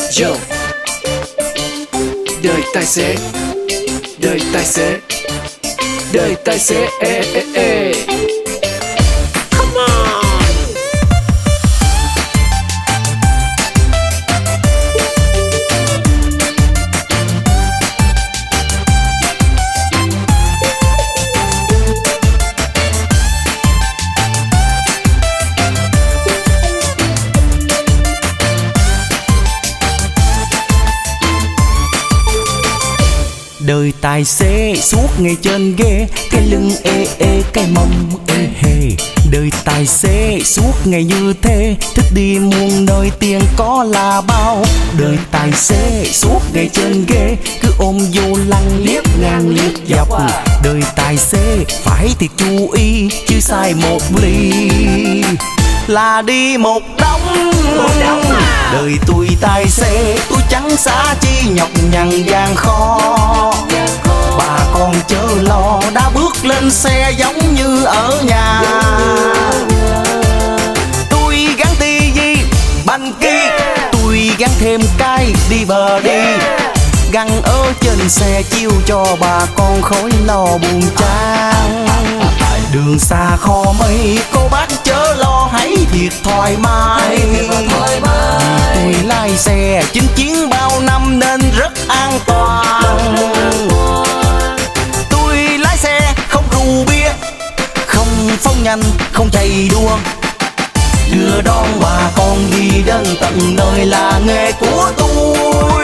Yo. Đời tài xế, đời tài xế, đời tài xế, ê ê ê. Come on. Đời tài xế suốt ngày trên ghế, cái lưng ê ê cái mông ê hề. Đời tài xế suốt ngày như thế, thích đi muôn nơi tiền có là bao. Đời tài xế suốt ngày trên ghế, cứ ôm vô lăng liếc ngang liếc dọc. Đời tài xế phải thiệt chú ý, chứ sai một ly là đi một đống. Đời tôi tài xế, tôi chẳng xá chi nhọc nhằn gian khó. Bà con chớ lo, đã bước lên xe giống như ở nhà. Tôi gắn tivi banh kia, tôi gắn thêm cái đi bờ đi. Gắn ở trên xe chiêu cho bà con khỏi lo buồn chán. Đường xa khó mấy, cô bác chớ lo hãy thiệt thoải mái. Tôi lái xe chinh chiến bao năm nên rất an toàn. Tôi lái xe không rượu bia, không phóng nhanh, không chạy đua. Đưa đón bà con đi đến tận nơi là nghề của tôi.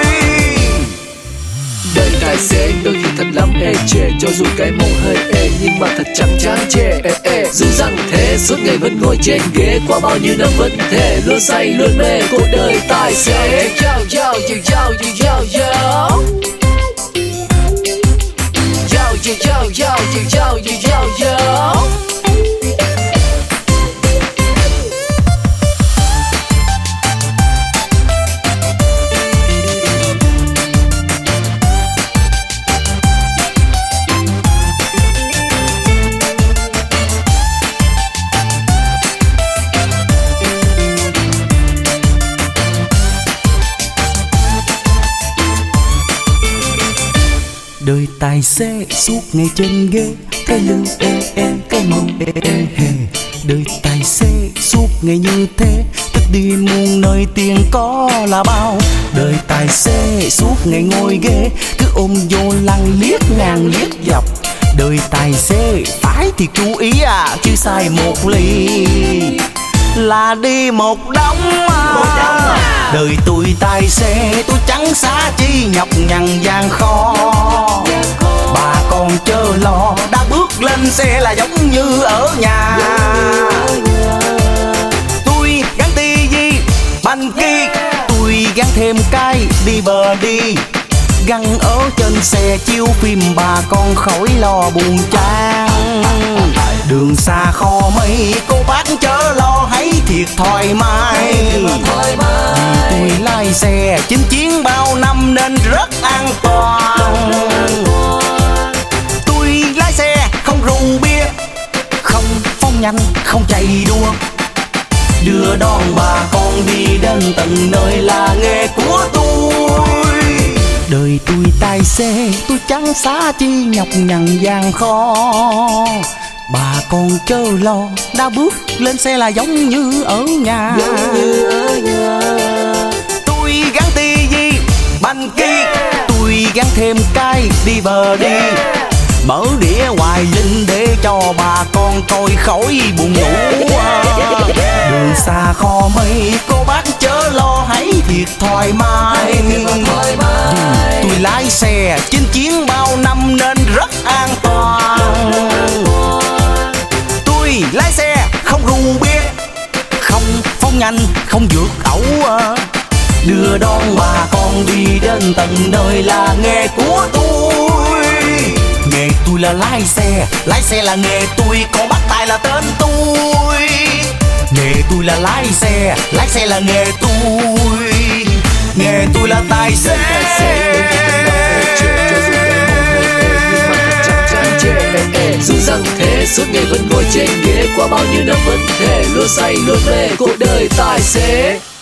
Đời tài xế đôi khi thật lắm ê chề, cho dù cái mông hơi ê nhưng mà thật chẳng chán chê ê ê. Dù rằng thế suốt ngày vẫn ngồi trên ghế, qua bao nhiêu năm vẫn thế, luôn say luôn mê cuộc đời tài xế. Yo yo yo yo yo yo yo. Yo yo yo yo yo yo yo yo. Đời tài xế suốt ngày trên ghế, cái lưng ê ê cái mông ê ê hề. Đời tài xế suốt ngày như thế, thích đi muôn nơi tiền có là bao. Đời tài xế suốt ngày ngồi ghế, cứ ôm vô lăng liếc ngang liếc dọc. Đời tài xế phải thì chú ý chứ sai một ly là đi một đống. Đời tôi tài xế, tôi chẳng xá chi nhọc nhằn gian khó. Bà con chớ lo, đã bước lên xe là giống như ở nhà. Tôi gắn tivi banh kia, tôi gắn thêm cái đi bờ đi. Gắn ở trên xe chiếu phim bà con khỏi lo buồn chán. Đường xa khó mấy, cô bác chớ lo hãy thiệt thoải mái. Tôi lái xe chinh chiến bao năm nên rất an toàn. Tôi lái xe không rượu bia, không phóng nhanh, không chạy đua. Đưa đón bà con đi đến tận nơi là nghề của tôi. Đời tôi tài xế, tôi chẳng xá chi nhọc nhằn gian khó. Bà con chớ lo, đã bước lên xe là giống như ở nhà. Tôi gắn tivi banh kia, tôi gắn thêm cái đi bờ đi. Mở đĩa hoài linh để cho bà con coi khỏi buồn ngủ. Đường xa khó mấy, cô bác chớ lo hãy thiệt thoải mái. Tôi lái xe chinh chiến bao năm nên rất an toàn. Tôi lái xe không rượu bia, không phóng nhanh, không vượt ẩu. Đưa đón bà con đi đến tận nơi là nghề của tôi. Nghề tôi là lái xe là nghề tôi, còn bắt tài là tên tôi. Nghề tôi là lái xe là nghề tôi. Nghề tôi là tài xế. Dù rằng thế suốt ngày vẫn ngồi trên ghế, qua bao nhiêu năm vẫn thế, luôn say luôn mê cuộc đời tài xế.